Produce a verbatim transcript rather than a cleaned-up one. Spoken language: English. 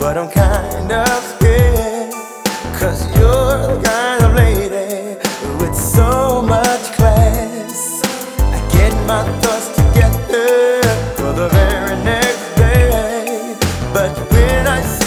but I'm kind of scared, 'cause you're the kind of lady with so much class. I get my thoughts together for the very next day, but when I see